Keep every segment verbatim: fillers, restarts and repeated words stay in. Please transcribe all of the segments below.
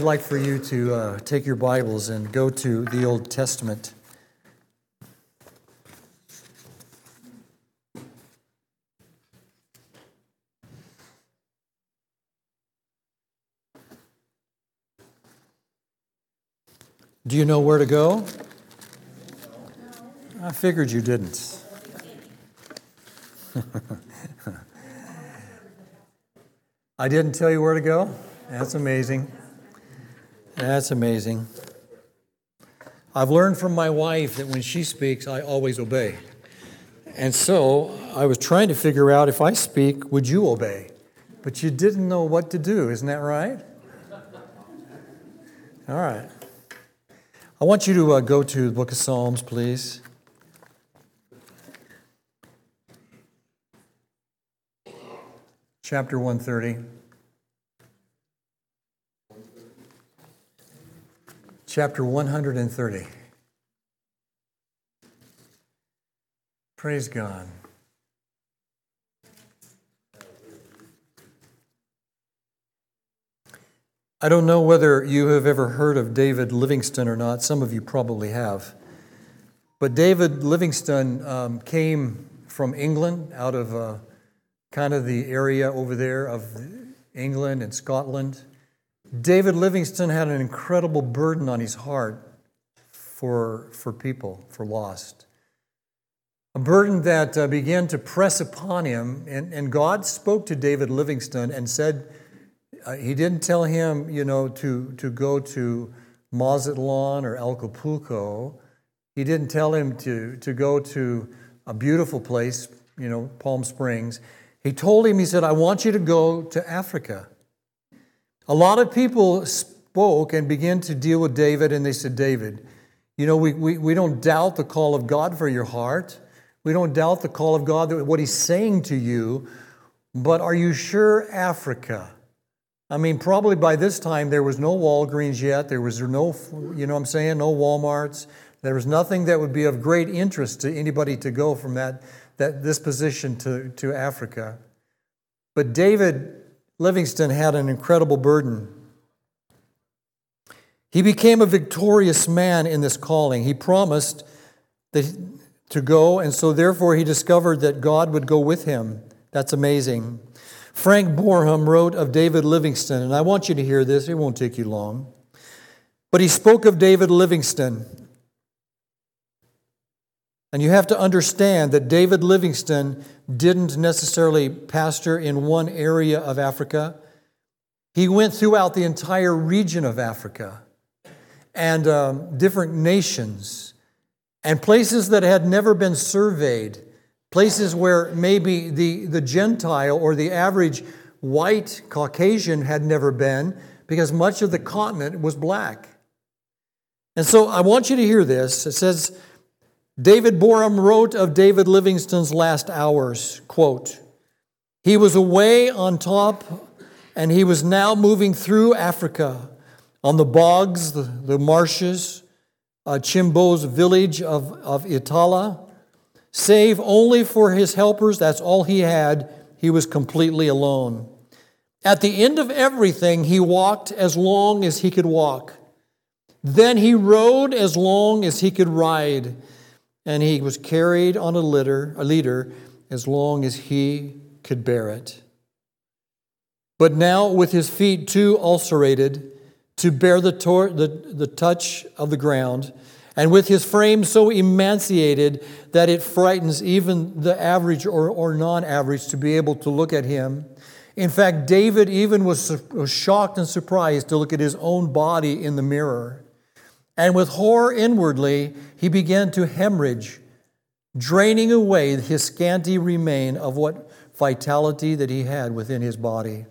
I'd like for you to uh, take your Bibles and go to the Old Testament. Do you know where to go? I figured you didn't. I didn't tell you where to go? That's amazing. That's amazing. I've learned from my wife that when she speaks, I always obey. And so I was trying to figure out, if I speak, would you obey? But you didn't know what to do, isn't that right? All right. I want you to uh, go to the book of Psalms, please. Chapter one thirty. Chapter one hundred thirty. Praise God. I don't know whether you have ever heard of David Livingstone or not. Some of you probably have. But David Livingstone um, came from England, out of uh, kind of the area over there of England and Scotland. David Livingstone had an incredible burden on his heart for, for people, for lost. A burden that uh, began to press upon him, and, and God spoke to David Livingstone and said, uh, he didn't tell him, you know, to, to go to Mazatlan or Acapulco. He didn't tell him to, to go to a beautiful place, you know, Palm Springs. He told him, he said, I want you to go to Africa. A lot of people spoke and began to deal with David, and they said, David, you know, we, we, we don't doubt the call of God for your heart. We don't doubt the call of God, what He's saying to you, but are you sure Africa? I mean, probably by this time there was no Walgreens yet. There was no, you know what I'm saying, no Walmarts. There was nothing that would be of great interest to anybody to go from that, that this position to, to Africa. But David Livingstone had an incredible burden. He became a victorious man in this calling. He promised that, to go, and so therefore he discovered that God would go with him. That's amazing. Frank Boreham wrote of David Livingstone, and I want you to hear this. It won't take you long. But he spoke of David Livingstone. And you have to understand that David Livingstone didn't necessarily pastor in one area of Africa. He went throughout the entire region of Africa and um, different nations and places that had never been surveyed, places where maybe the, the Gentile or the average white Caucasian had never been, because much of the continent was black. And so I want you to hear this. It says, David Boreham wrote of David Livingstone's last hours, quote, he was away on top and he was now moving through Africa on the bogs, the, the marshes, uh, Chimbo's village of, of Itala. Save only for his helpers, that's all he had, he was completely alone. At the end of everything, he walked as long as he could walk. Then he rode as long as he could ride. And he was carried on a litter, a leader, as long as he could bear it. But now, with his feet too ulcerated to bear the, tor- the, the touch of the ground, and with his frame so emaciated that it frightens even the average or, or non-average to be able to look at him. In fact, David even was, was shocked and surprised to look at his own body in the mirror. And with horror inwardly, he began to hemorrhage, draining away his scanty remain of what vitality that he had within his body.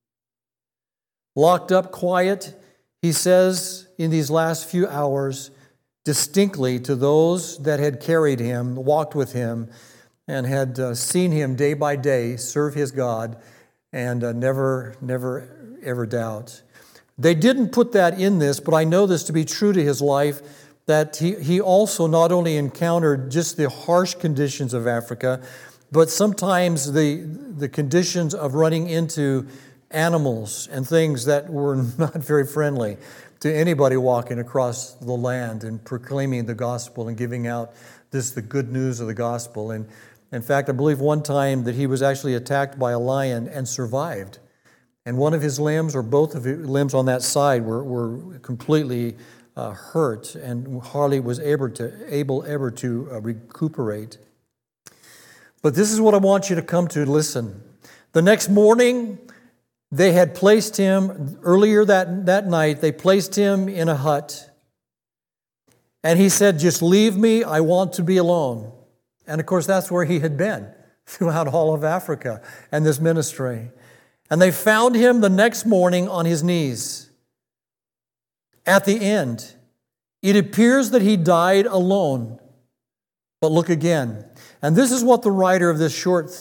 Locked up quiet, he says in these last few hours, distinctly to those that had carried him, walked with him, and had uh, seen him day by day serve his God and uh, never, never, ever doubt. They didn't put that in this, but I know this to be true to his life, that he, he also not only encountered just the harsh conditions of Africa, but sometimes the, the conditions of running into animals and things that were not very friendly to anybody walking across the land and proclaiming the gospel and giving out this, the good news of the gospel. And in fact, I believe one time that he was actually attacked by a lion and survived. And one of his limbs, or both of his limbs on that side, were, were completely uh, hurt, and hardly was able to able ever to uh, recuperate. But this is what I want you to come to listen. The next morning, they had placed him, earlier that, that night, they placed him in a hut. And he said, just leave me, I want to be alone. And of course, that's where he had been throughout all of Africa and this ministry. And they found him the next morning on his knees. At the end, it appears that he died alone. But look again. And this is what the writer of this short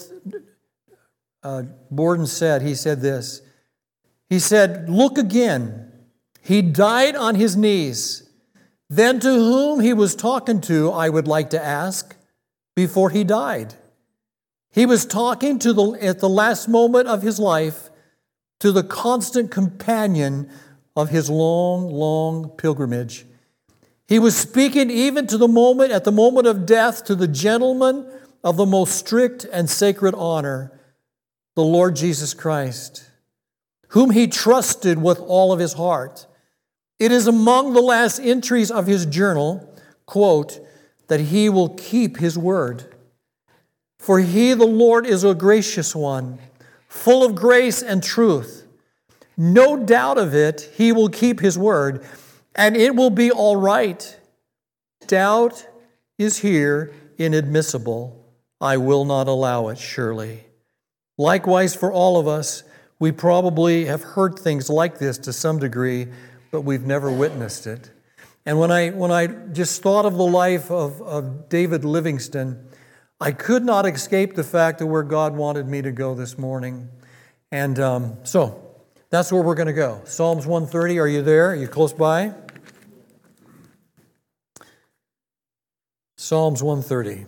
uh, Borden said. He said this. He said, look again. He died on his knees. Then to whom he was talking to, I would like to ask, before he died. He was talking to the at the last moment of his life to the constant companion of his long, long pilgrimage. He was speaking even to the moment, at the moment of death, to the gentleman of the most strict and sacred honor, the Lord Jesus Christ, whom he trusted with all of his heart. It is among the last entries of his journal, quote, that he will keep his word. For he, the Lord, is a gracious one, full of grace and truth. No doubt of it, he will keep his word, and it will be all right. Doubt is here inadmissible. I will not allow it, surely. Likewise, for all of us, we probably have heard things like this to some degree, but we've never witnessed it. And when I when I just thought of the life of, of David Livingstone, I could not escape the fact of where God wanted me to go this morning. And um, so, that's where we're going to go. Psalms one thirty, are you there? Are you close by? Psalms one thirty.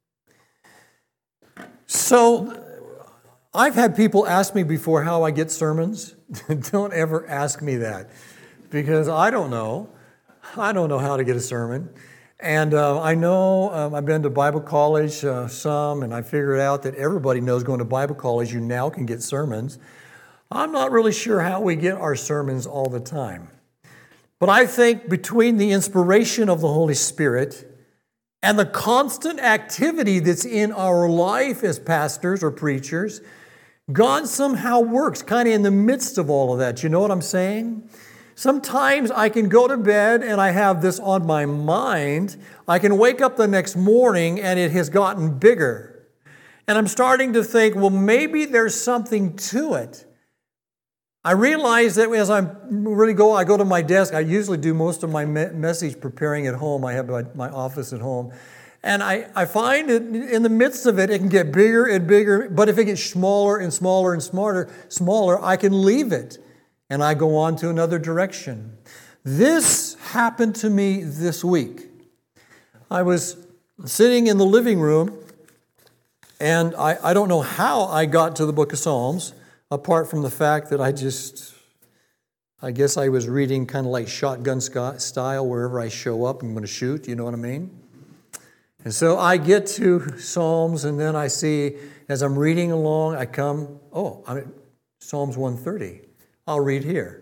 So, I've had people ask me before how I get sermons. Don't ever ask me that, because I don't know. I don't know how to get a sermon. And uh, I know um, I've been to Bible college uh, some, and I figured out that everybody knows going to Bible college you now can get sermons. I'm not really sure how we get our sermons all the time. But I think between the inspiration of the Holy Spirit and the constant activity that's in our life as pastors or preachers, God somehow works kind of in the midst of all of that. You know what I'm saying? Sometimes I can go to bed and I have this on my mind. I can wake up the next morning and it has gotten bigger. And I'm starting to think, well, maybe there's something to it. I realize that as I really go, I go to my desk. I usually do most of my me- message preparing at home. I have my, my office at home. And I, I find that in the midst of it, it can get bigger and bigger. But if it gets smaller and smaller and smarter, smaller, I can leave it. And I go on to another direction. This happened to me this week. I was sitting in the living room, and I, I don't know how I got to the book of Psalms, apart from the fact that I just, I guess I was reading kind of like shotgun style, wherever I show up, I'm going to shoot, you know what I mean? And so I get to Psalms, and then I see, as I'm reading along, I come, oh, I'm at Psalms one thirty. I'll read here.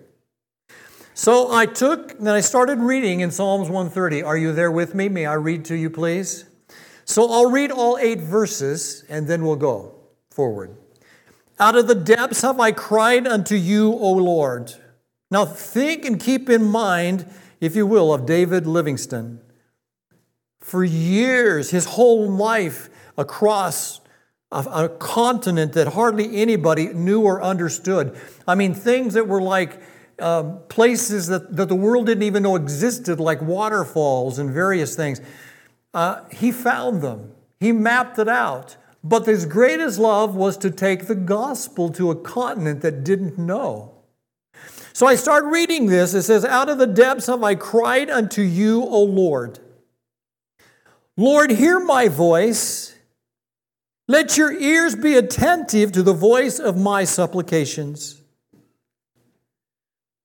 So I took, then I started reading in Psalms one thirty. Are you there with me? May I read to you, please? So I'll read all eight verses, and then we'll go forward. Out of the depths have I cried unto you, O Lord. Now think and keep in mind, if you will, of David Livingstone. For years, his whole life across a, a continent that hardly anybody knew or understood. I mean, things that were like uh, places that, that the world didn't even know existed, like waterfalls and various things. Uh, he found them. He mapped it out. But his greatest love was to take the gospel to a continent that didn't know. So I start reading this. It says, out of the depths have I cried unto you, O Lord. Lord, hear my voice. Let your ears be attentive to the voice of my supplications.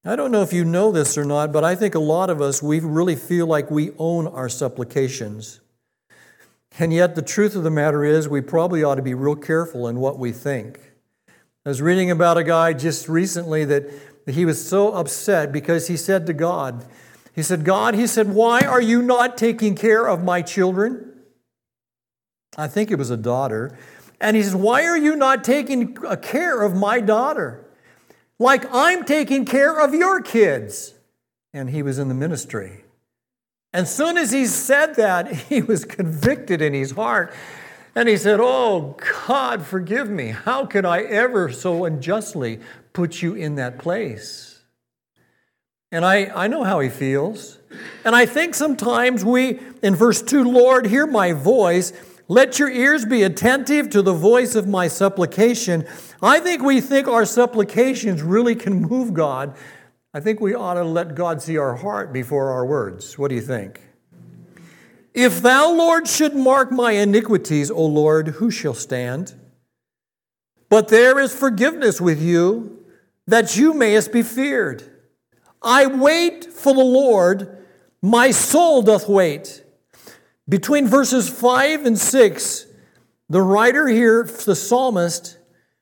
I don't know if you know this or not, but I think a lot of us, we really feel like we own our supplications. And yet the truth of the matter is we probably ought to be real careful in what we think. I was reading about a guy just recently that he was so upset because he said to God, he said, God, he said, why are you not taking care of my children? I think it was a daughter. And he says, why are you not taking care of my daughter? Like I'm taking care of your kids. And he was in the ministry. And as soon as he said that, he was convicted in his heart. And he said, oh, God, forgive me. How could I ever so unjustly put you in that place? And I, I know how he feels. And I think sometimes we, in verse two, Lord, hear my voice. Let your ears be attentive to the voice of my supplication. I think we think our supplications really can move God. I think we ought to let God see our heart before our words. What do you think? If thou, Lord, should mark my iniquities, O Lord, who shall stand? But there is forgiveness with you, that you mayest be feared. I wait for the Lord, my soul doth wait. Between verses five and six, the writer here, the psalmist,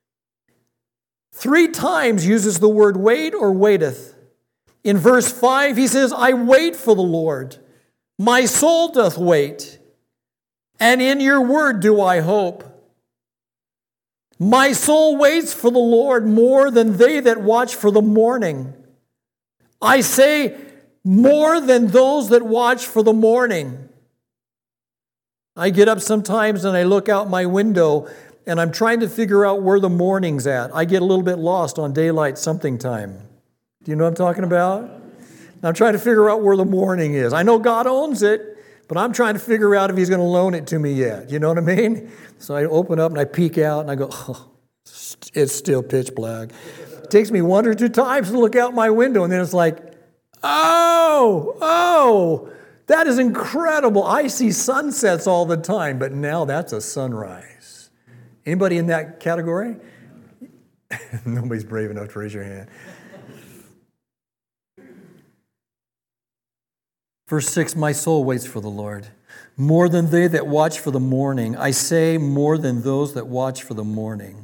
three times uses the word wait or waiteth. In verse five, he says, I wait for the Lord. My soul doth wait. And in your word do I hope. My soul waits for the Lord more than they that watch for the morning. I say, more than those that watch for the morning. I get up sometimes and I look out my window and I'm trying to figure out where the morning's at. I get a little bit lost on daylight something time. Do you know what I'm talking about? I'm trying to figure out where the morning is. I know God owns it, but I'm trying to figure out if He's going to loan it to me yet. You know what I mean? So I open up and I peek out and I go, oh, it's still pitch black. It takes me one or two times to look out my window and then it's like, oh, oh, that is incredible. I see sunsets all the time, but now that's a sunrise. Anybody in that category? Nobody's brave enough to raise your hand. Verse six, my soul waits for the Lord, more than they that watch for the morning. I say, more than those that watch for the morning.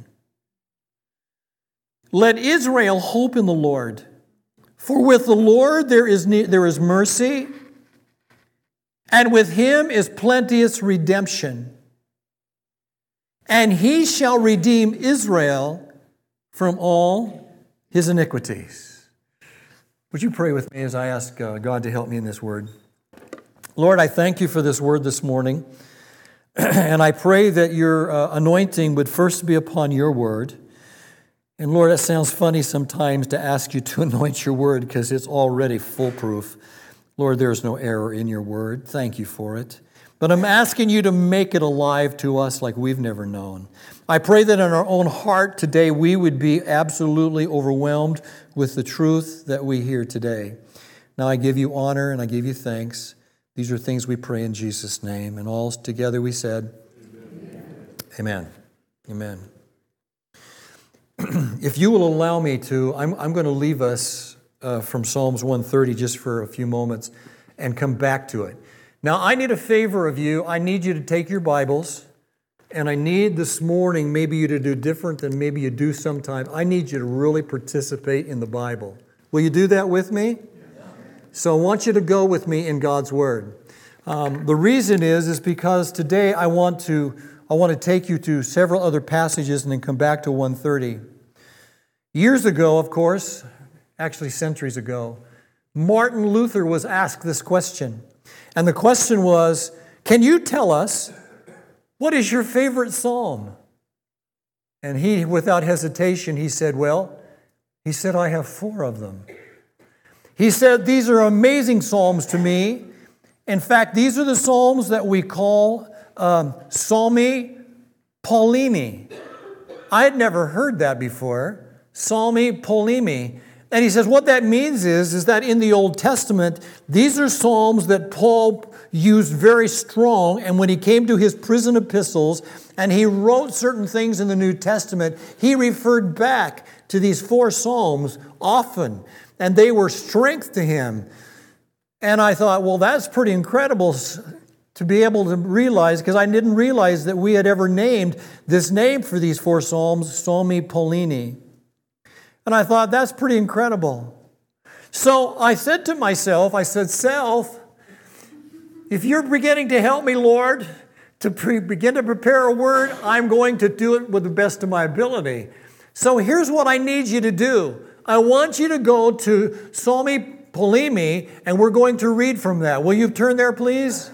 Let Israel hope in the Lord, for with the Lord there is, there is mercy, and with Him is plenteous redemption. And He shall redeem Israel from all his iniquities. Would you pray with me as I ask uh, God to help me in this word? Lord, I thank you for this word this morning. And I pray that your uh, anointing would first be upon your word. And Lord, it sounds funny sometimes to ask you to anoint your word because it's already foolproof. Lord, there's no error in your word. Thank you for it. But I'm asking you to make it alive to us like we've never known. I pray that in our own heart today we would be absolutely overwhelmed with the truth that we hear today. Now I give you honor and I give you thanks. These are things we pray in Jesus' name. And all together we said, Amen. Amen. Amen. If you will allow me to, I'm, I'm going to leave us uh, from Psalms one thirty just for a few moments and come back to it. Now, I need a favor of you. I need you to take your Bibles, and I need this morning maybe you to do different than maybe you do sometimes. I need you to really participate in the Bible. Will you do that with me? Yeah. So I want you to go with me in God's Word. Um, the reason is, is because today I want to I want to take you to several other passages and then come back to one thirty. Years ago, of course, actually centuries ago, Martin Luther was asked this question. And the question was, can you tell us what is your favorite psalm? And he, without hesitation, he said, well, he said, I have four of them. He said, these are amazing psalms to me. In fact, these are the psalms that we call um, Psalmi Paulini. I had never heard that before. Psalmi Paulini. And he says what that means is, is that in the Old Testament, these are psalms that Paul used very strong. And when he came to his prison epistles and he wrote certain things in the New Testament, he referred back to these four psalms often. and they were strength to him. And I thought, well, that's pretty incredible to be able to realize, because I didn't realize that we had ever named this name for these four psalms, Psalmi Paulini. And I thought, that's pretty incredible. So I said to myself, I said, self, if you're beginning to help me, Lord, to pre- begin to prepare a word, I'm going to do it with the best of my ability. So here's what I need you to do. I want you to go to Psalmi Paulini, and we're going to read from that. Will you turn there, please?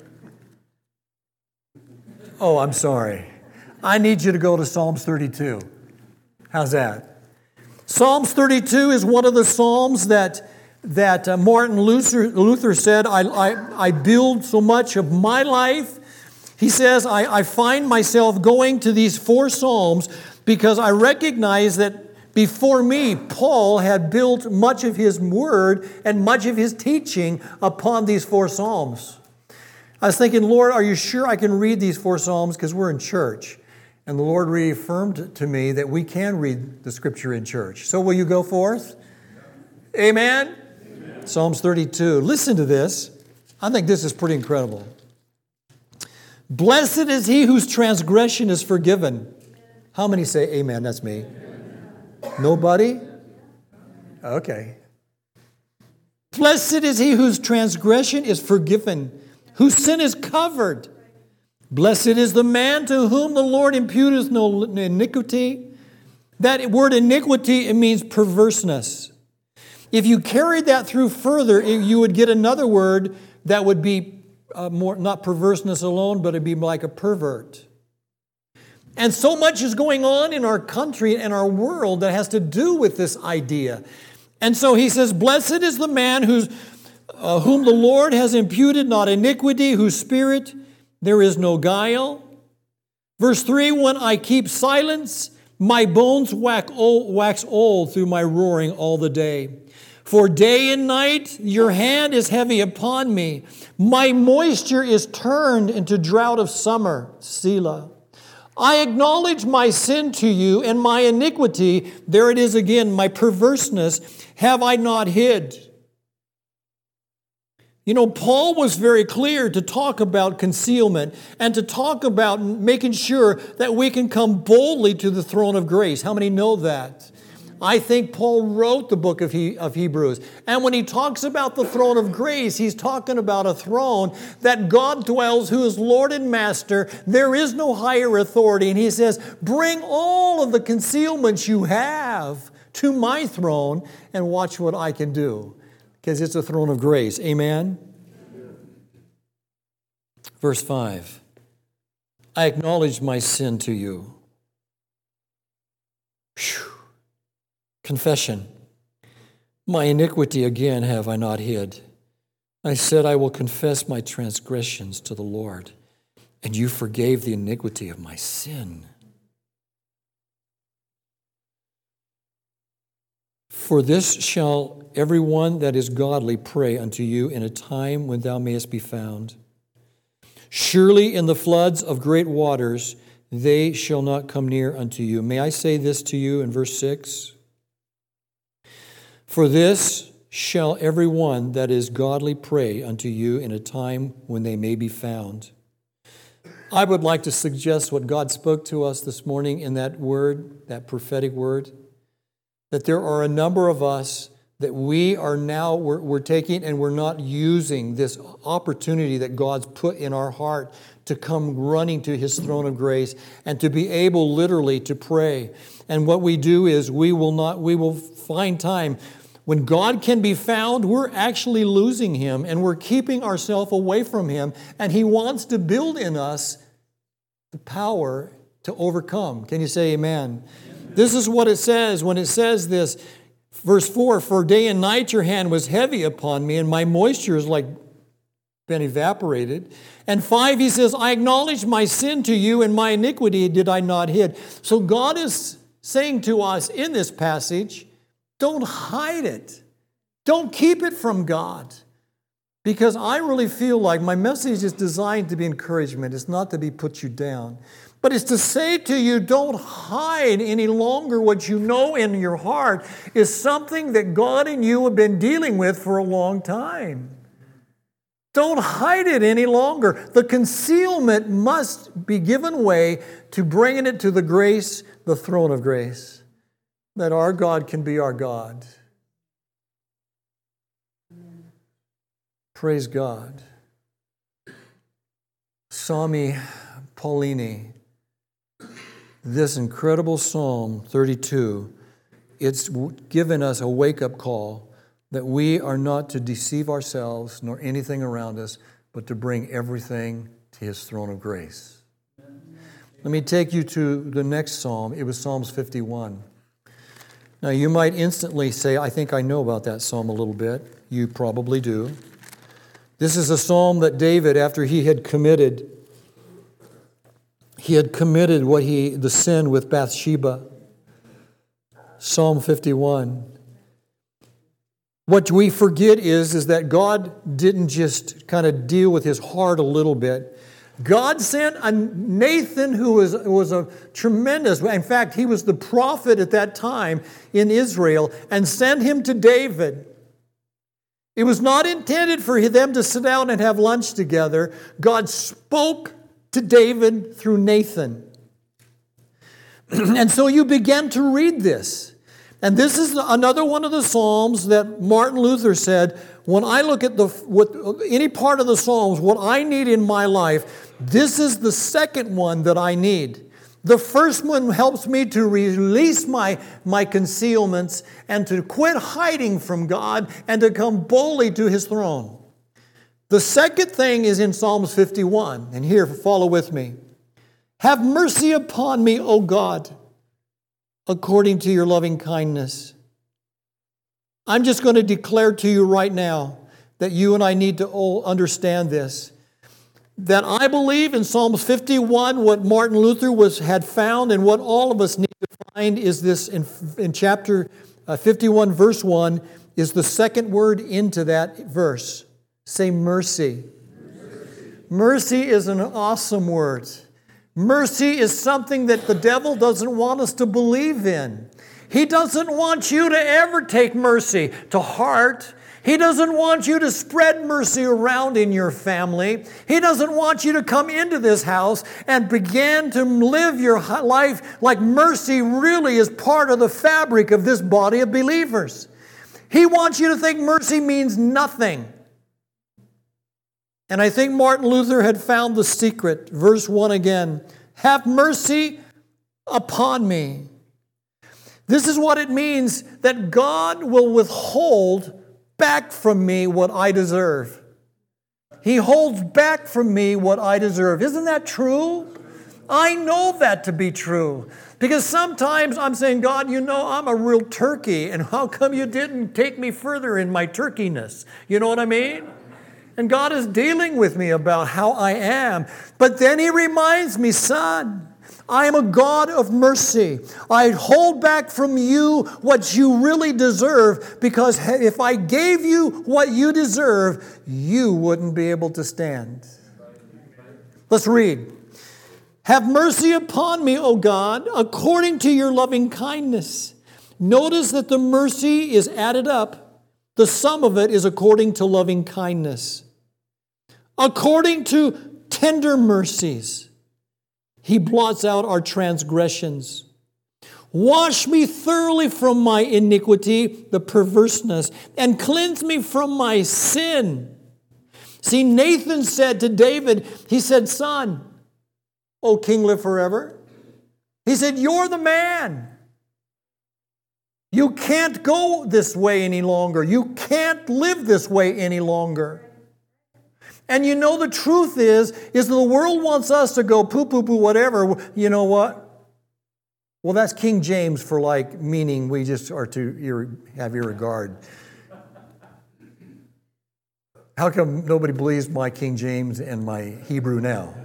Oh, I'm sorry. I need you to go to Psalms thirty-two. How's that? Psalms thirty-two is one of the psalms that, that uh, Martin Luther, Luther said, I, I, I build so much of my life. He says, I, I find myself going to these four psalms because I recognize that before me, Paul had built much of his word and much of his teaching upon these four psalms. I was thinking, Lord, are you sure I can read these four psalms? Because we're in church. And the Lord reaffirmed to me that we can read the Scripture in church. So will you go forth? Amen? Amen. Psalms thirty-two. Listen to this. I think this is pretty incredible. Blessed is he whose transgression is forgiven. How many say amen? That's me. Amen. Nobody? Okay. Blessed is he whose transgression is forgiven, whose sin is covered. Blessed is the man to whom the Lord imputeth no iniquity. That word iniquity, it means perverseness. If you carried that through further, you would get another word that would be uh, more not perverseness alone, but it'd be like a pervert. And so much is going on in our country and our world that has to do with this idea. And so he says, blessed is the man who's, uh, whom the Lord has imputed not iniquity, whose spirit there is no guile. Verse three, when I keep silence, my bones wax old, wax old through my roaring all the day. For day and night your hand is heavy upon me. My moisture is turned into drought of summer. Selah. I acknowledge my sin to you, and my iniquity, there it is again, my perverseness, have I not hid. You know, Paul was very clear to talk about concealment and to talk about making sure that we can come boldly to the throne of grace. How many know that? I think Paul wrote the book of, he, of Hebrews. And when he talks about the throne of grace, he's talking about a throne that God dwells, who is Lord and Master. There is no higher authority. And he says, bring all of the concealments you have to my throne and watch what I can do. Because it's a throne of grace. Amen? Amen? Verse five. I acknowledge my sin to you. Whew. Confession. My iniquity again have I not hid. I said I will confess my transgressions to the Lord, and you forgave the iniquity of my sin. For this shall every one that is godly pray unto you in a time when thou mayest be found. Surely in the floods of great waters they shall not come near unto you. May I say this to you in verse six? For this shall every one that is godly pray unto you in a time when they may be found. I would like to suggest what God spoke to us this morning in that word, that prophetic word. That there are a number of us that we are now, we're, we're taking and we're not using this opportunity that God's put in our heart to come running to His throne of grace and to be able literally to pray. And what we do is we will not, we will find time. When God can be found, we're actually losing Him and we're keeping ourselves away from Him. And He wants to build in us the power to overcome. Can you say amen? This is what it says when it says this. Verse four, for day and night your hand was heavy upon me, and my moisture is like been evaporated. And five, he says, I acknowledge my sin to you, and my iniquity did I not hid. So God is saying to us in this passage, don't hide it. Don't keep it from God. Because I really feel like my message is designed to be encouragement. It's not to be put you down. But it's to say to you, don't hide any longer what you know in your heart is something that God and you have been dealing with for a long time. Don't hide it any longer. The concealment must be given way to bringing it to the grace, the throne of grace, that our God can be our God. Praise God. Psalmi Paulini, this incredible Psalm thirty-two, it's given us a wake-up call that we are not to deceive ourselves nor anything around us, but to bring everything to His throne of grace. Let me take you to the next Psalm. It was Psalms fifty-one. Now, you might instantly say, I think I know about that Psalm a little bit. You probably do. This is a Psalm that David, after he had committed He had committed what he, the sin with Bathsheba. Psalm fifty-one. What we forget is, is that God didn't just kind of deal with his heart a little bit. God sent a Nathan who was, was a tremendous, in fact, he was the prophet at that time in Israel, and sent him to David. It was not intended for them to sit down and have lunch together. God spoke to David through Nathan. And so you begin to read this. And this is another one of the Psalms that Martin Luther said, when I look at the what, any part of the Psalms, what I need in my life, this is the second one that I need. The first one helps me to release my, my concealments and to quit hiding from God and to come boldly to His throne. The second thing is in Psalms fifty-one, and here, follow with me. Have mercy upon me, O God, according to your loving kindness. I'm just going to declare to you right now that you and I need to all understand this. That I believe in Psalms fifty-one, what Martin Luther was had found and what all of us need to find is this in, in chapter fifty-one, verse one, is the second word into that verse. Say mercy. Mercy. Mercy is an awesome word. Mercy is something that the devil doesn't want us to believe in. He doesn't want you to ever take mercy to heart. He doesn't want you to spread mercy around in your family. He doesn't want you to come into this house and begin to live your life like mercy really is part of the fabric of this body of believers. He wants you to think mercy means nothing. And I think Martin Luther had found the secret. Verse one again. Have mercy upon me. This is what it means that God will withhold back from me what I deserve. He holds back from me what I deserve. Isn't that true? I know that to be true. Because sometimes I'm saying, God, you know, I'm a real turkey, and how come you didn't take me further in my turkeyness? You know what I mean? And God is dealing with me about how I am. But then He reminds me, son, I am a God of mercy. I hold back from you what you really deserve, because if I gave you what you deserve, you wouldn't be able to stand. Let's read. Have mercy upon me, O God, according to your loving kindness. Notice that the mercy is added up. The sum of it is according to loving kindness. According to tender mercies, He blots out our transgressions. Wash me thoroughly from my iniquity, the perverseness, and cleanse me from my sin. See, Nathan said to David, he said, son, O king, live forever. He said, you're the man. You can't go this way any longer. You can't live this way any longer. And you know the truth is, is the world wants us to go poo, poo, poo, whatever. You know what? Well, that's King James for like, meaning we just are to have irregard. How come nobody believes my King James and my Hebrew now?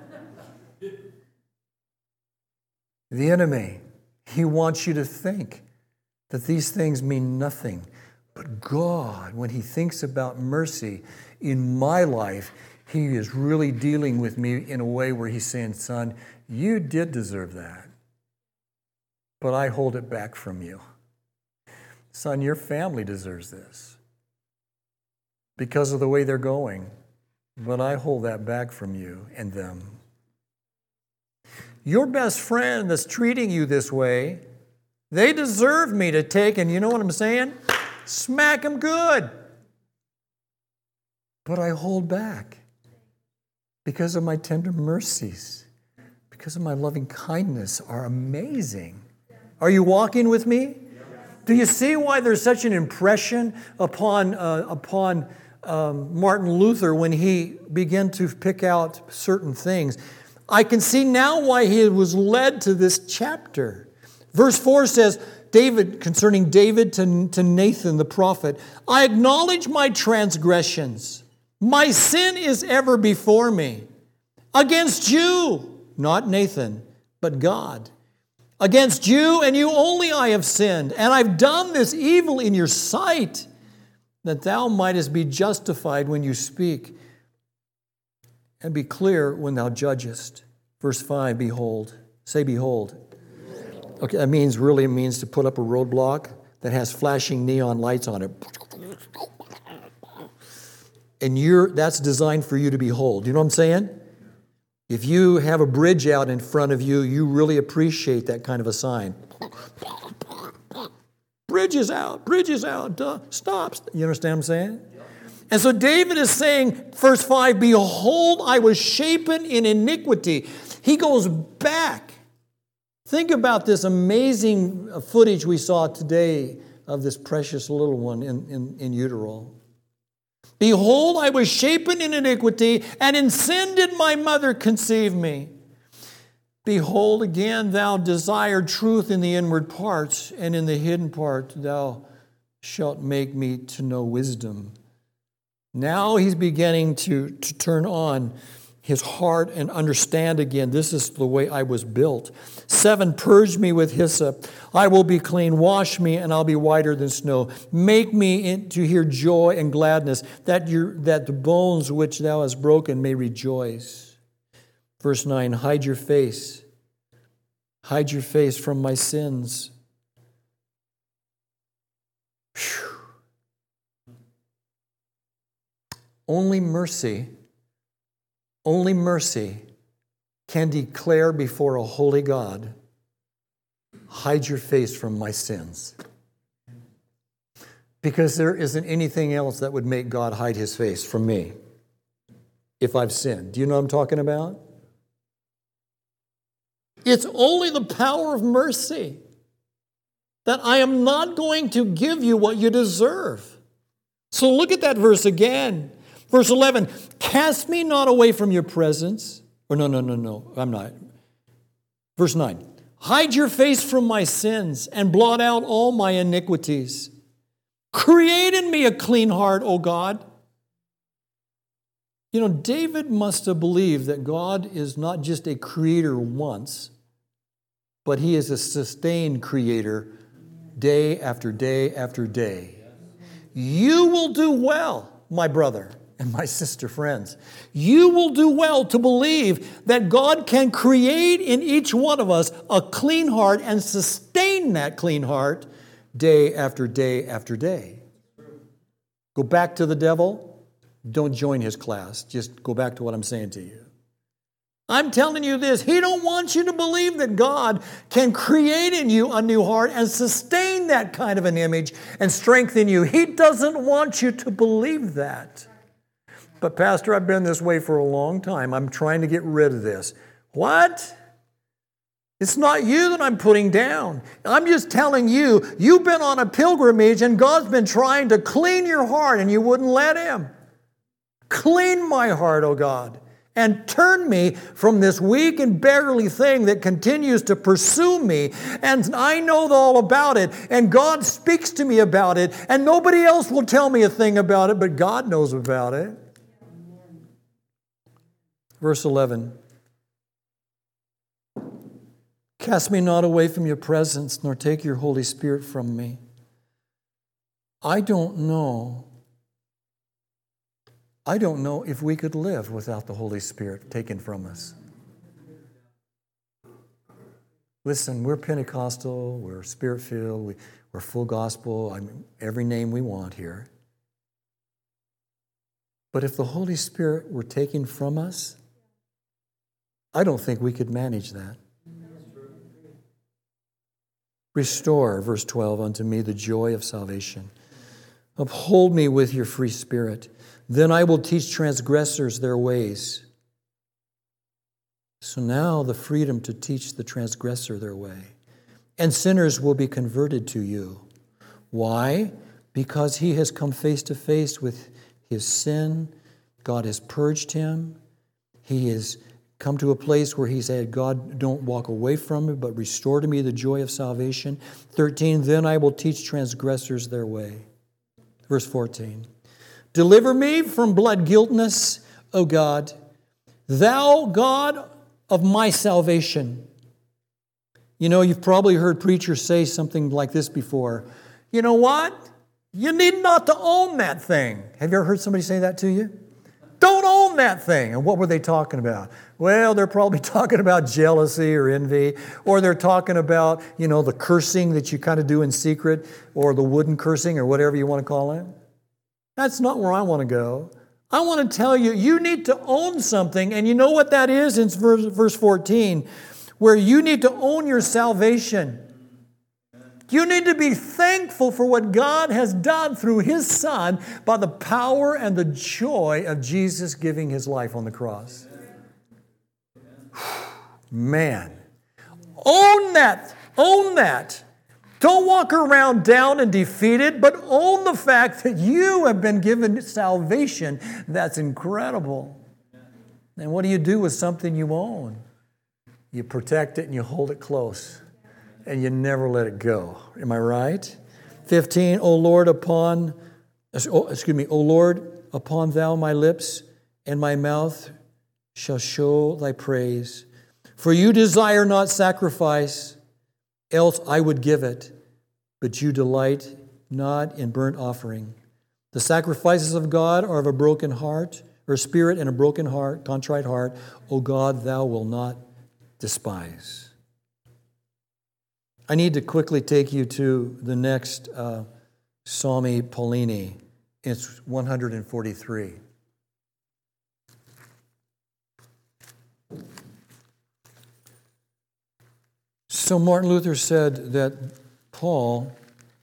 The enemy, he wants you to think that these things mean nothing. But God, when He thinks about mercy in my life, He is really dealing with me in a way where he's saying, son, you did deserve that, but I hold it back from you. Son, your family deserves this because of the way they're going, but I hold that back from you and them. Your best friend that's treating you this way, they deserve me to take, and you know what I'm saying? Smack them good. But I hold back because of my tender mercies, because of my loving kindness are amazing. Are you walking with me? Do you see why there's such an impression upon, uh, upon um, Martin Luther when he began to pick out certain things? I can see now why he was led to this chapter. Verse four says, David, concerning David to, to Nathan the prophet, I acknowledge my transgressions. My sin is ever before me. Against you, not Nathan, but God. Against you and you only I have sinned, and I've done this evil in your sight, that thou mightest be justified when you speak, and be clear when thou judgest. Verse five, behold. Say behold. Okay, that means really means to put up a roadblock that has flashing neon lights on it. And you're that's designed for you to behold. You know what I'm saying? If you have a bridge out in front of you, you really appreciate that kind of a sign. Bridge is out, bridge is out, duh, stop. You understand what I'm saying? And so David is saying, verse five, behold, I was shapen in iniquity. He goes back. Think about this amazing footage we saw today of this precious little one in, in, in utero. Behold, I was shapen in iniquity, and in sin did my mother conceive me. Behold, again, thou desired truth in the inward parts, and in the hidden part thou shalt make me to know wisdom. Now he's beginning to, to turn on his heart and understand again, this is the way I was built. Seven, purge me with hyssop. I will be clean. Wash me, and I'll be whiter than snow. Make me in, to hear joy and gladness, that, your, that the bones which thou hast broken may rejoice. Verse nine, hide your face. Hide your face from my sins. Whew. Only mercy Only mercy can declare before a holy God, hide your face from my sins. Because there isn't anything else that would make God hide his face from me if I've sinned. Do you know what I'm talking about? It's only the power of mercy that I am not going to give you what you deserve. So look at that verse again. Verse eleven, cast me not away from your presence. Or no, no, no, no, I'm not. Verse nine, hide your face from my sins and blot out all my iniquities. Create in me a clean heart, O God. You know, David must have believed that God is not just a creator once, but he is a sustained creator day after day after day. You will do well, my brother and my sister friends. You will do well to believe that God can create in each one of us a clean heart and sustain that clean heart day after day after day. Go back to the devil. Don't join his class. Just go back to what I'm saying to you. I'm telling you this. He don't want you to believe that God can create in you a new heart and sustain that kind of an image and strengthen you. He doesn't want you to believe that. But Pastor, I've been this way for a long time. I'm trying to get rid of this. What? It's not you that I'm putting down. I'm just telling you, you've been on a pilgrimage and God's been trying to clean your heart and you wouldn't let him. Clean my heart, oh God, and turn me from this weak and beggarly thing that continues to pursue me. And I know all about it, and God speaks to me about it, and nobody else will tell me a thing about it, but God knows about it. Verse eleven, cast me not away from your presence, nor take your Holy Spirit from me. I don't know I don't know if we could live without the Holy Spirit taken from us. Listen, we're Pentecostal, we're Spirit-filled, we, we're full gospel, I mean, every name we want here. But if the Holy Spirit were taken from us, I don't think we could manage that. Restore, verse twelve, unto me the joy of salvation. Uphold me with your free spirit. Then I will teach transgressors their ways. So now the freedom to teach the transgressor their way. And sinners will be converted to you. Why? Because he has come face to face with his sin. God has purged him. He has come to a place where he said, God, don't walk away from me, but restore to me the joy of salvation. thirteen, then I will teach transgressors their way. Verse fourteen, deliver me from blood guiltness, O God, thou God of my salvation. You know, you've probably heard preachers say something like this before. You know what? You need not to own that thing. Have you ever heard somebody say that to you? Don't own that thing. And what were they talking about? Well, they're probably talking about jealousy or envy, or they're talking about, you know, the cursing that you kind of do in secret, or the wooden cursing, or whatever you want to call it. That's not where I want to go. I want to tell you, you need to own something, and you know what that is in verse fourteen, where you need to own your salvation. You need to be thankful for what God has done through His Son by the power and the joy of Jesus giving His life on the cross. Man, own that. Own that. Don't walk around down and defeated, but own the fact that you have been given salvation. That's incredible. And what do you do with something you own? You protect it and you hold it close. And you never let it go. Am I right? fifteen, O Lord, upon, oh, excuse me, O Lord, upon thou my lips, and my mouth shall show thy praise. For you desire not sacrifice, else I would give it, but you delight not in burnt offering. The sacrifices of God are of a broken heart, or spirit and a broken heart, contrite heart. O God, thou wilt not despise. I need to quickly take you to the next uh, Psalmi Paulini. It's one hundred forty-three. So Martin Luther said that Paul,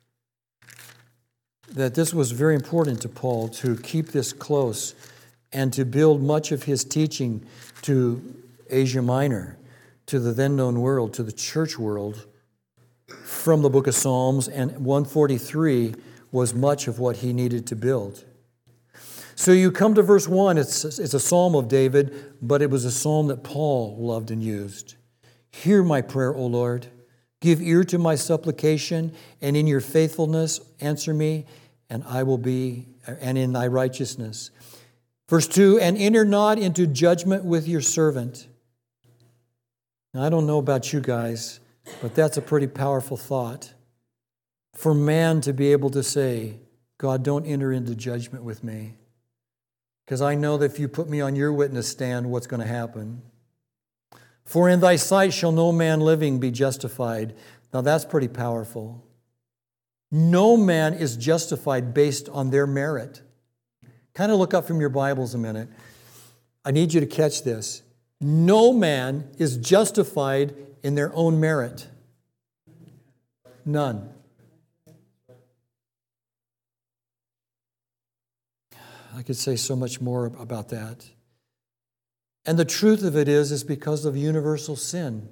that this was very important to Paul to keep this close and to build much of his teaching to Asia Minor, to the then known world, to the church world, from the book of Psalms, and one forty-three was much of what he needed to build. So you come to verse one, it's, it's a psalm of David, but it was a psalm that Paul loved and used. Hear my prayer, O Lord. Give ear to my supplication, and in your faithfulness answer me, and I will be, and in thy righteousness. Verse two, and enter not into judgment with your servant. Now, I don't know about you guys, but that's a pretty powerful thought. For man to be able to say, God, don't enter into judgment with me. Because I know that if you put me on your witness stand, what's going to happen? For in thy sight shall no man living be justified. Now that's pretty powerful. No man is justified based on their merit. Kind of look up from your Bibles a minute. I need you to catch this. No man is justified in their own merit. None. I could say so much more about that. And the truth of it is, is because of universal sin.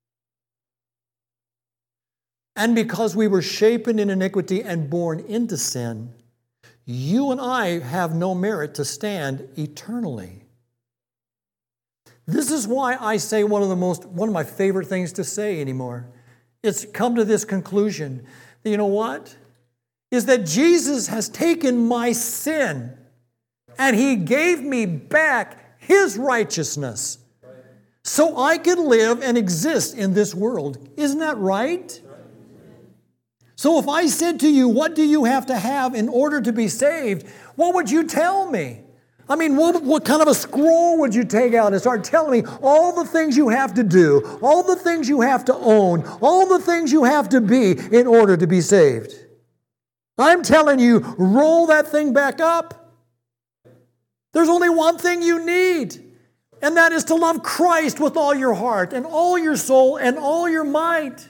And because we were shapen in iniquity and born into sin, you and I have no merit to stand eternally. This is why I say one of the most, one of my favorite things to say anymore. It's come to this conclusion. You know what? Is that Jesus has taken my sin and He gave me back His righteousness so I could live and exist in this world. Isn't that right? So if I said to you, what do you have to have in order to be saved? What would you tell me? I mean, what, what kind of a scroll would you take out and start telling me all the things you have to do, all the things you have to own, all the things you have to be in order to be saved? I'm telling you, roll that thing back up. There's only one thing you need, and that is to love Christ with all your heart and all your soul and all your might.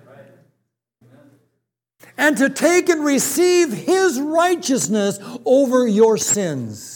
And to take and receive His righteousness over your sins.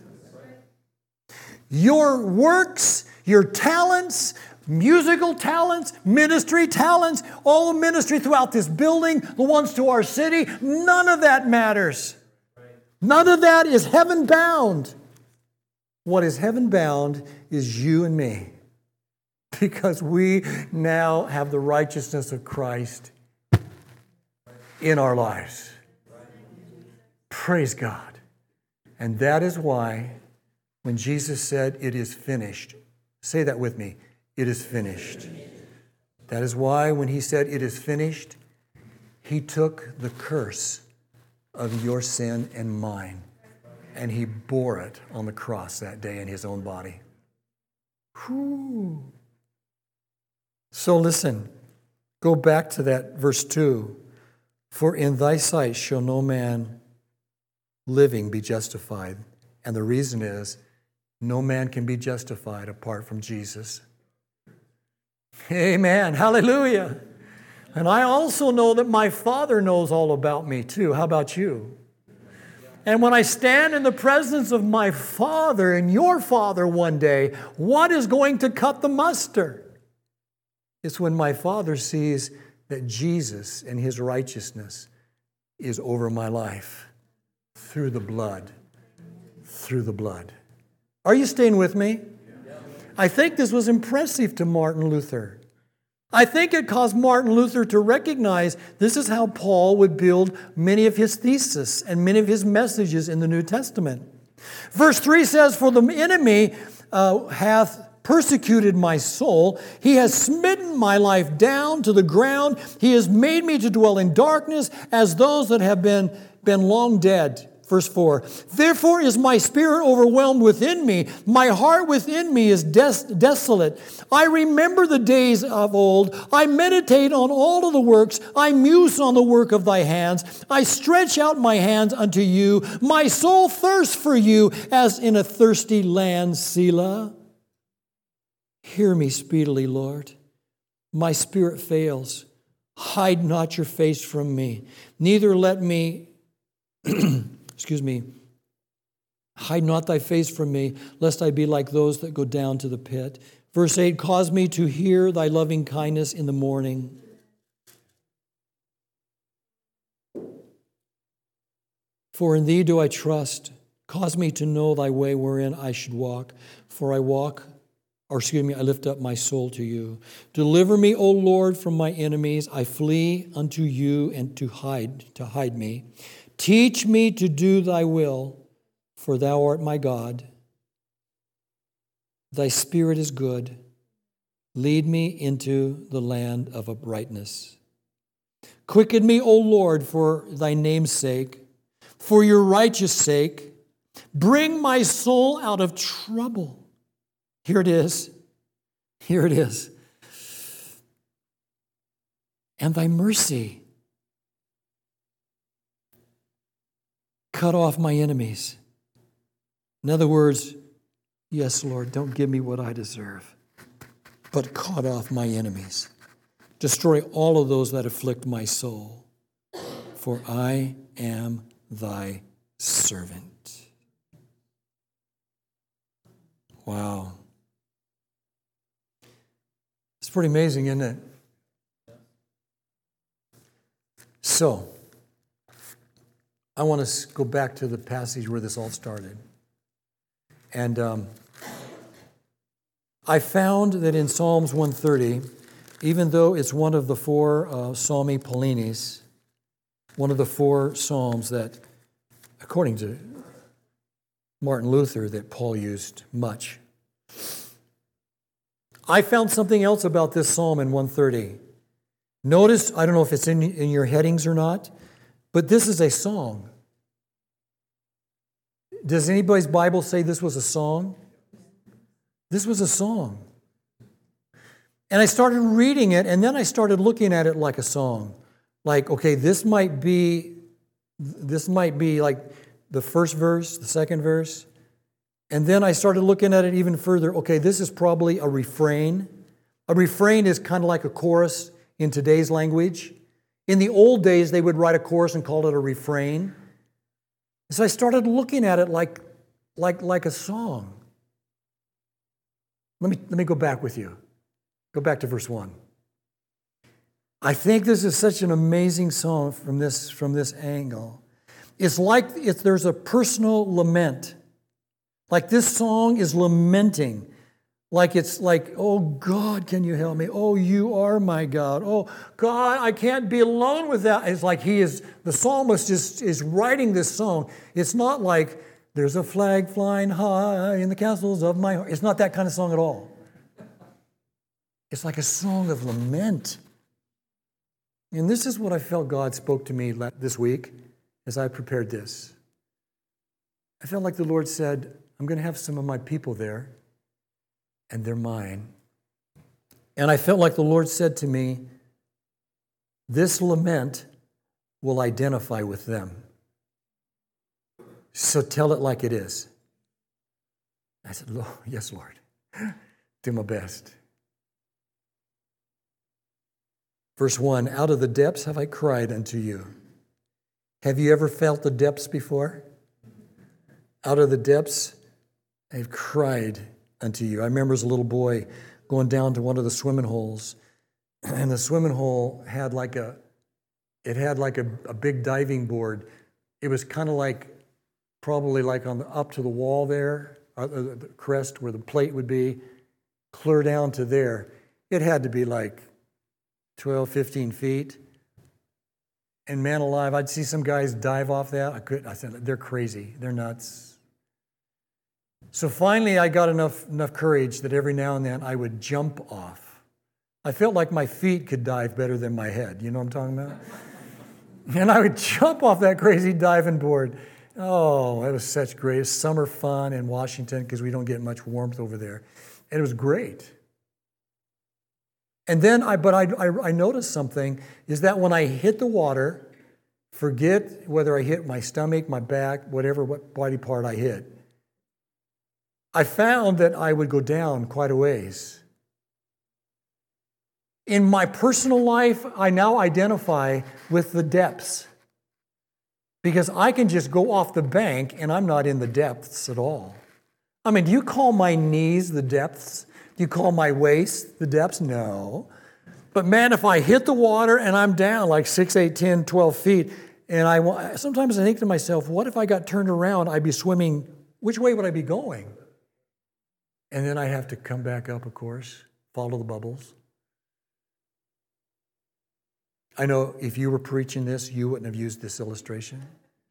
Your works, your talents, musical talents, ministry talents, all the ministry throughout this building, the ones to our city, none of that matters. None of that is heaven bound. What is heaven bound is you and me. Because we now have the righteousness of Christ in our lives. Praise God. And that is why when Jesus said, "It is finished," say that with me, "It is finished." That is why when He said, "It is finished," He took the curse of your sin and mine, and He bore it on the cross that day in His own body. Whew. So listen, go back to that verse two. "For in thy sight shall no man living be justified." And the reason is, no man can be justified apart from Jesus. Amen. Hallelujah. And I also know that my Father knows all about me too. How about you? And when I stand in the presence of my Father and your Father one day, what is going to cut the mustard? It's when my Father sees that Jesus and His righteousness is over my life through the blood. Through the blood. Are you staying with me? I think this was impressive to Martin Luther. I think it caused Martin Luther to recognize this is how Paul would build many of his theses and many of his messages in the New Testament. Verse three says, "For the enemy uh, hath persecuted my soul. He has smitten my life down to the ground. He has made me to dwell in darkness as those that have been, been long dead." Verse four, "Therefore is my spirit overwhelmed within me. My heart within me is des- desolate. I remember the days of old. I meditate on all of the works. I muse on the work of thy hands. I stretch out my hands unto you. My soul thirsts for you as in a thirsty land, Selah. Hear me speedily, Lord. My spirit fails. Hide not your face from me. Neither let me... Excuse me. Hide not thy face from me, lest I be like those that go down to the pit. Verse eight, "Cause me to hear thy loving kindness in the morning. For in thee do I trust. Cause me to know thy way wherein I should walk. For I walk, or excuse me, I lift up my soul to you. Deliver me, O Lord, from my enemies. I flee unto you and to hide, to hide me. Teach me to do thy will, for thou art my God. Thy spirit is good. Lead me into the land of uprightness. Quicken me, O Lord, for thy name's sake, for your righteous sake. Bring my soul out of trouble." Here it is. Here it is. "And thy mercy. Cut off my enemies." In other words, yes, Lord, don't give me what I deserve, but cut off my enemies. Destroy all of those that afflict my soul, for I am thy servant. Wow. It's pretty amazing, isn't it? So, I want to go back to the passage where this all started. And um, I found that in Psalms one thirty, even though it's one of the four uh, Psalmi Paulinis, one of the four psalms that, according to Martin Luther, that Paul used much, I found something else about this psalm in one thirty. Notice, I don't know if it's in, in your headings or not, but this is a song. Does anybody's Bible say this was a song? This was a song. And I started reading it, and then I started looking at it like a song. Like, okay, this might be, this might be like the first verse, the second verse. And then I started looking at it even further. Okay, this is probably a refrain. A refrain is kind of like a chorus in today's language. In the old days, they would write a chorus and call it a refrain. So I started looking at it like, like, like a song. Let me, let me go back with you. Go back to verse one. I think this is such an amazing song from this, from this angle. It's like if there's a personal lament. Like this song is lamenting. Like it's like, oh God, can you help me? Oh, you are my God. Oh God, I can't be alone with that. It's like he is, the psalmist is, is writing this song. It's not like there's a flag flying high in the castles of my heart. It's not that kind of song at all. It's like a song of lament. And this is what I felt God spoke to me this week as I prepared this. I felt like the Lord said, I'm going to have some of my people there, and they're mine. And I felt like the Lord said to me, this lament will identify with them. So tell it like it is. I said, Lord, yes, Lord. Do my best. Verse one, out of the depths have I cried unto you. Have you ever felt the depths before? Out of the depths I've cried unto you. I remember as a little boy going down to one of the swimming holes, and the swimming hole had like a, it had like a, a big diving board. It was kind of like, probably like on the, up to the wall there, uh, the crest where the plate would be, clear down to there. It had to be like twelve, fifteen feet. And man alive, I'd see some guys dive off that. I couldn't, I said, they're crazy. They're nuts. So finally, I got enough, enough courage that every now and then I would jump off. I felt like my feet could dive better than my head. You know what I'm talking about? And I would jump off that crazy diving board. Oh, it was such great summer fun in Washington because we don't get much warmth over there. And it was great. And then, I, but I, I, I noticed something, is that when I hit the water, forget whether I hit my stomach, my back, whatever what body part I hit, I found that I would go down quite a ways. In my personal life, I now identify with the depths because I can just go off the bank and I'm not in the depths at all. I mean, do you call my knees the depths? Do you call my waist the depths? No. But man, if I hit the water and I'm down like six, eight, ten, twelve feet, and I sometimes I think to myself, what if I got turned around? I'd be swimming, which way would I be going? And then I have to come back up, of course, follow the bubbles. I know if you were preaching this, you wouldn't have used this illustration.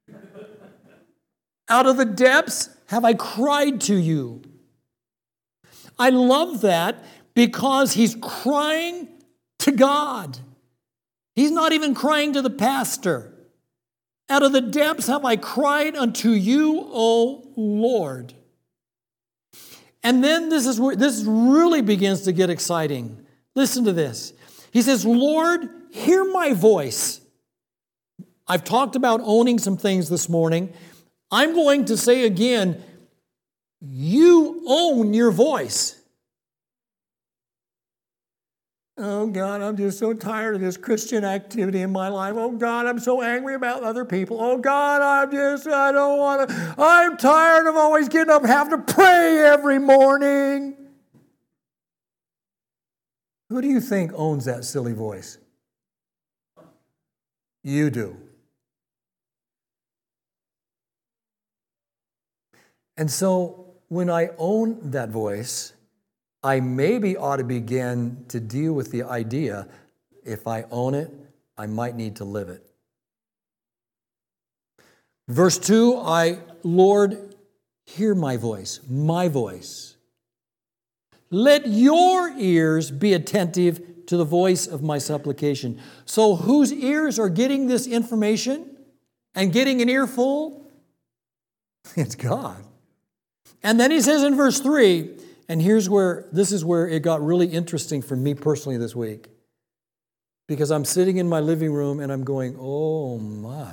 Out of the depths have I cried to you. I love that because he's crying to God. He's not even crying to the pastor. Out of the depths have I cried unto you, O Lord. And then this is where this really begins to get exciting. Listen to this. He says, Lord, hear my voice. I've talked about owning some things this morning. I'm going to say again, you own your voice. Oh, God, I'm just so tired of this Christian activity in my life. Oh, God, I'm so angry about other people. Oh, God, I'm just, I don't want to, I'm tired of always getting up and having to pray every morning. Who do you think owns that silly voice? You do. And so when I own that voice, I maybe ought to begin to deal with the idea, if I own it, I might need to live it. Verse two, I, Lord, hear my voice, my voice. Let your ears be attentive to the voice of my supplication. So whose ears are getting this information and getting an earful? It's God. And then he says in verse three, and here's where, this is where it got really interesting for me personally this week. Because I'm sitting in my living room and I'm going, oh my.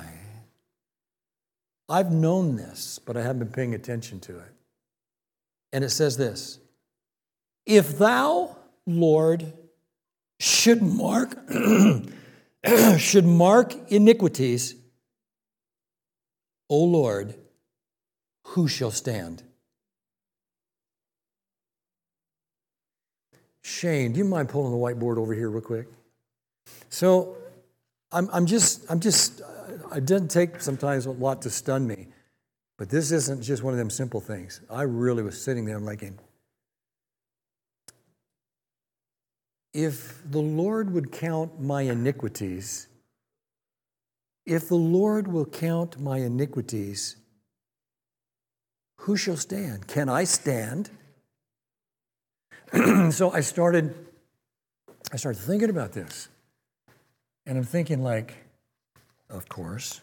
I've known this, but I haven't been paying attention to it. And it says this, if thou, Lord, should mark, should mark iniquities, O Lord, who shall stand? Shane, do you mind pulling the whiteboard over here real quick? So I'm, I'm just, I'm just, it doesn't take sometimes a lot to stun me, but this isn't just one of them simple things. I really was sitting there thinking, if the Lord would count my iniquities, if the Lord will count my iniquities, who shall stand? Can I stand? So I started, I started thinking about this. And I'm thinking like, of course.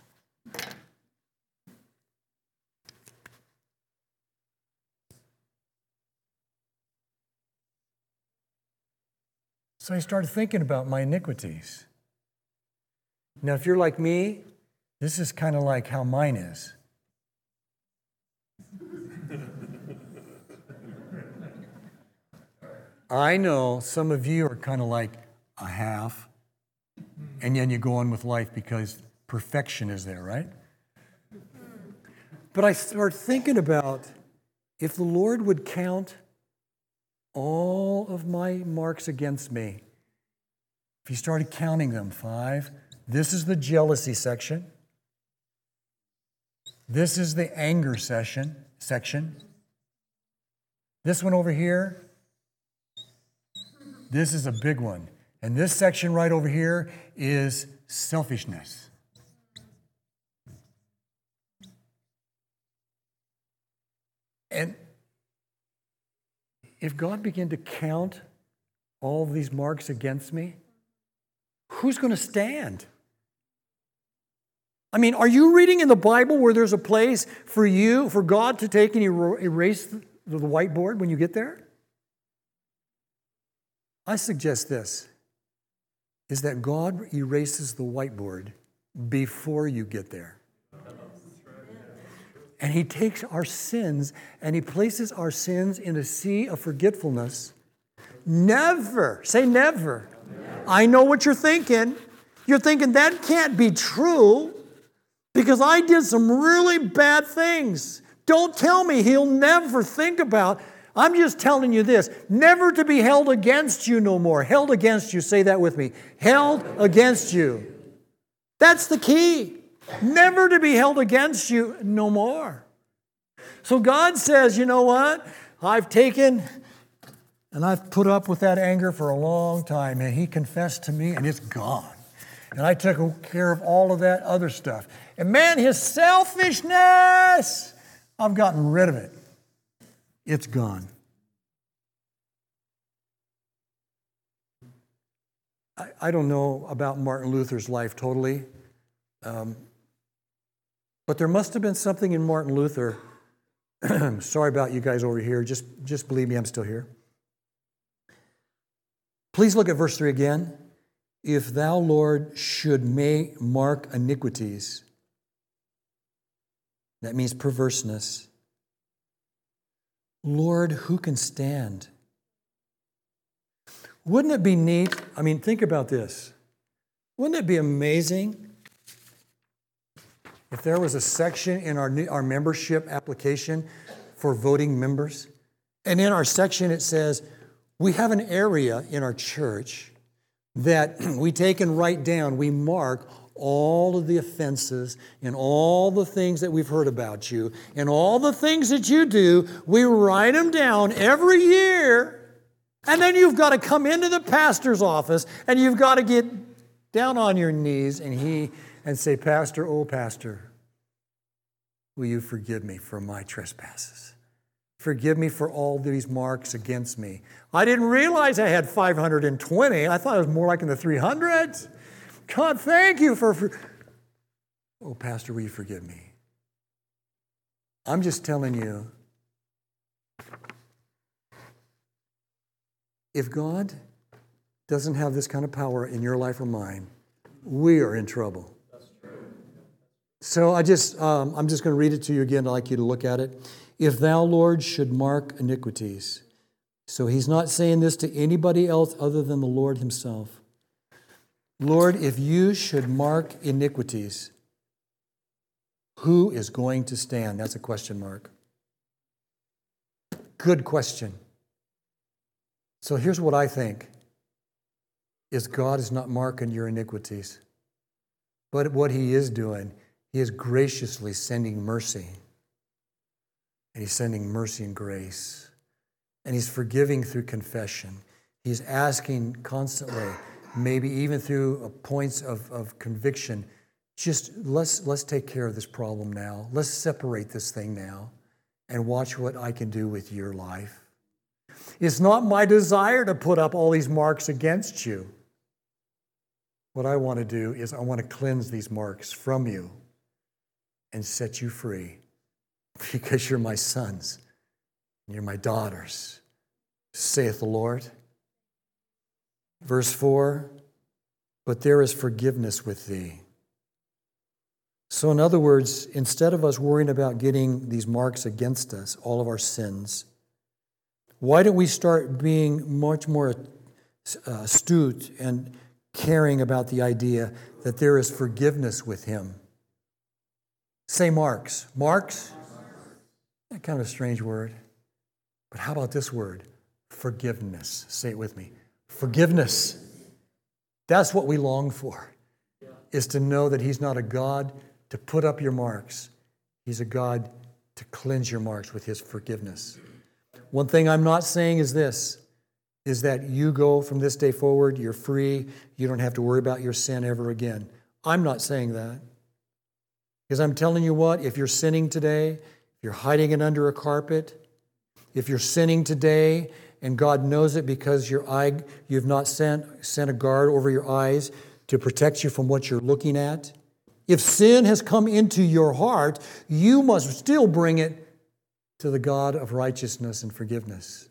So I started thinking about my iniquities. Now, if you're like me, this is kind of like how mine is. I know some of you are kind of like a half, and then you go on with life because perfection is there, right? But I start thinking about if the Lord would count all of my marks against me, if he started counting them, five, this is the jealousy section. This is the anger session, section. This one over here, this is a big one. And this section right over here is selfishness. And if God began to count all of these marks against me, who's going to stand? I mean, are you reading in the Bible where there's a place for you, for God to take and erase the whiteboard when you get there? I suggest this, is that God erases the whiteboard before you get there. And he takes our sins and he places our sins in a sea of forgetfulness. Never, say never. Never. I know what you're thinking. You're thinking that can't be true because I did some really bad things. Don't tell me he'll never think about. I'm just telling you this, never to be held against you no more. Held against you, say that with me. Held against you. That's the key. Never to be held against you no more. So God says, you know what? I've taken and I've put up with that anger for a long time. And he confessed to me and it's gone. And I took care of all of that other stuff. And man, his selfishness, I've gotten rid of it. It's gone. I, I don't know about Martin Luther's life totally. Um, but there must have been something in Martin Luther. Sorry about you guys over here. Just, just believe me, I'm still here. Please look at verse three again. If thou, Lord, should may mark iniquities, that means perverseness. Lord, who can stand? Wouldn't it be neat? I mean, think about this. Wouldn't it be amazing if there was a section in our, our membership application for voting members? And in our section it says, we have an area in our church that we take and write down, we mark all of the offenses and all the things that we've heard about you and all the things that you do, we write them down every year. And then you've got to come into the pastor's office and you've got to get down on your knees and he and say, Pastor, oh Pastor, will you forgive me for my trespasses? Forgive me for all these marks against me. I didn't realize I had five hundred twenty. I thought it was more like in the three hundreds. God, thank you for, for... Oh, Pastor, will you forgive me? I'm just telling you, if God doesn't have this kind of power in your life or mine, we are in trouble. That's true. So I just, um, I'm just going to read it to you again. I'd like you to look at it. If thou, Lord, should mark iniquities. So he's not saying this to anybody else other than the Lord himself. Lord, if you should mark iniquities, who is going to stand? That's a question mark. Good question. So here's what I think, is God is not marking your iniquities. But what he is doing, he is graciously sending mercy. And he's sending mercy and grace. And he's forgiving through confession. He's asking constantly, maybe even through points of, of conviction, just let's, let's take care of this problem now. Let's separate this thing now and watch what I can do with your life. It's not my desire to put up all these marks against you. What I want to do is I want to cleanse these marks from you and set you free because you're my sons and you're my daughters, saith the Lord. Verse four, but there is forgiveness with thee. So in other words, instead of us worrying about getting these marks against us, all of our sins, why don't we start being much more astute and caring about the idea that there is forgiveness with him? Say marks. Marks? That kind of a strange word. But how about this word? Forgiveness. Say it with me. Forgiveness. That's what we long for, is to know that he's not a God to put up your marks. He's a God to cleanse your marks with his forgiveness. One thing I'm not saying is this, is that you go from this day forward, you're free, you don't have to worry about your sin ever again. I'm not saying that. Because I'm telling you what, if you're sinning today, if you're hiding it under a carpet, if you're sinning today and God knows it because your eye, you've not sent, sent a guard over your eyes to protect you from what you're looking at, if sin has come into your heart, you must still bring it to the God of righteousness and forgiveness.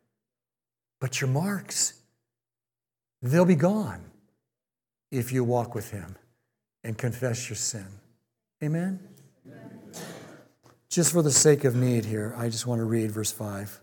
But your marks, they'll be gone if you walk with him and confess your sin. Amen? Amen? Just for the sake of need here, I just want to read verse five.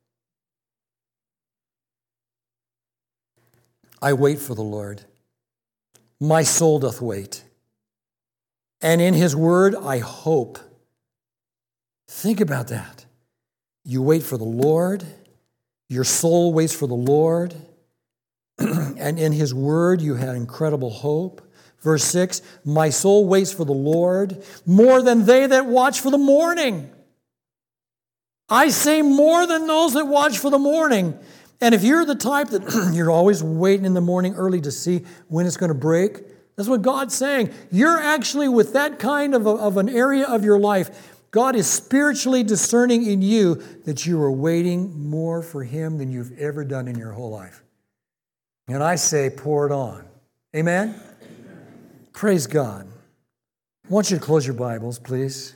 I wait for the Lord. My soul doth wait. And in his word I hope. Think about that. You wait for the Lord. Your soul waits for the Lord. And in his word you have incredible hope. Verse six, my soul waits for the Lord more than they that watch for the morning. I say more than those that watch for the morning. And if you're the type that you're always waiting in the morning early to see when it's going to break, that's what God's saying. You're actually with that kind of, a, of an area of your life. God is spiritually discerning in you that you are waiting more for him than you've ever done in your whole life. And I say, pour it on. Amen? Amen. Praise God. I want you to close your Bibles, please.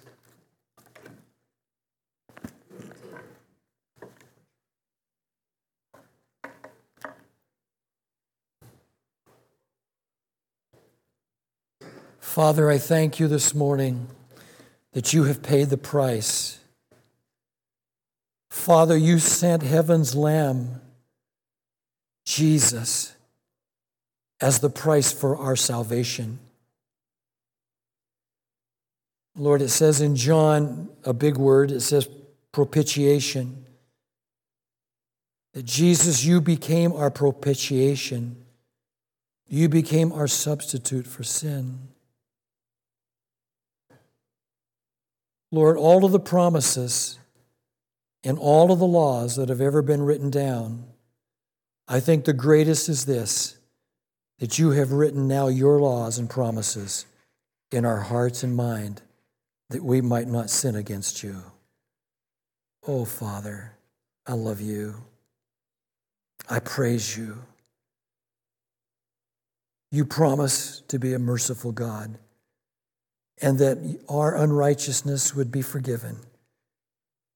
Father, I thank you this morning that you have paid the price. Father, you sent heaven's Lamb, Jesus, as the price for our salvation. Lord, it says in John, a big word, it says propitiation. That Jesus, you became our propitiation. You became our substitute for sin. Lord, all of the promises and all of the laws that have ever been written down, I think the greatest is this, that you have written now your laws and promises in our hearts and mind, that we might not sin against you. Oh, Father, I love you. I praise you. You promise to be a merciful God, and that our unrighteousness would be forgiven.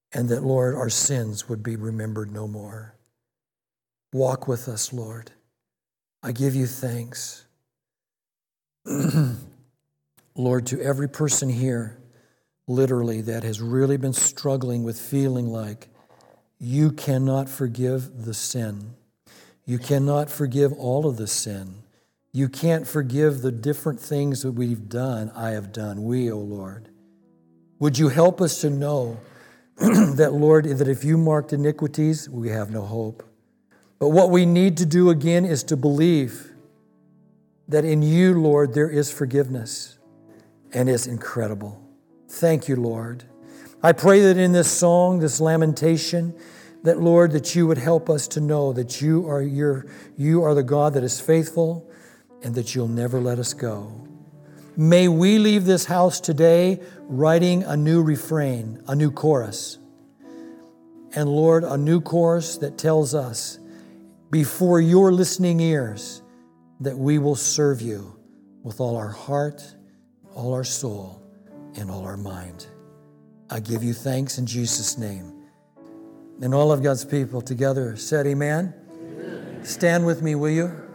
and that, Lord, our sins would be remembered no more. Walk with us, Lord. I give you thanks. Lord, to every person here, literally, that has really been struggling with feeling like you cannot forgive the sin. You cannot forgive all of the sin. You can't forgive the different things that we've done, I have done, we, O Lord. Would you help us to know that, Lord, that if you marked iniquities, we have no hope. But what we need to do again is to believe that in you, Lord, there is forgiveness, and it's incredible. Thank you, Lord. I pray that in this song, this lamentation, that, Lord, that you would help us to know that you are your, you are the God that is faithful and that you'll never let us go. May we leave this house today writing a new refrain, a new chorus. And Lord, a new chorus that tells us before your listening ears that we will serve you with all our heart, all our soul, and all our mind. I give you thanks in Jesus' name. And all of God's people together said amen. Amen. Stand with me, will you?